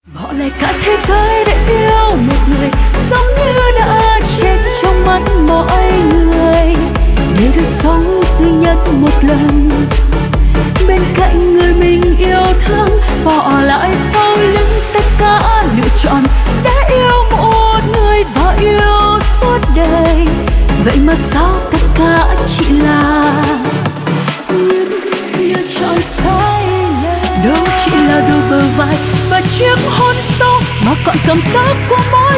Bỏ lại cả thế giới để yêu một người, giống như đã chết trong mắt mọi người, để được sống duy nhất một lần bên cạnh người mình yêu thương. Bỏ lại sau lưng tất cả lựa chọn để yêu một người và yêu suốt đời. Vậy mà sao tất cả chỉ là những lựa chọn sai lầm? Đâu chỉ là đôi bờ vai và chiếc hôn sâu, mà còn cảm giác của mỗi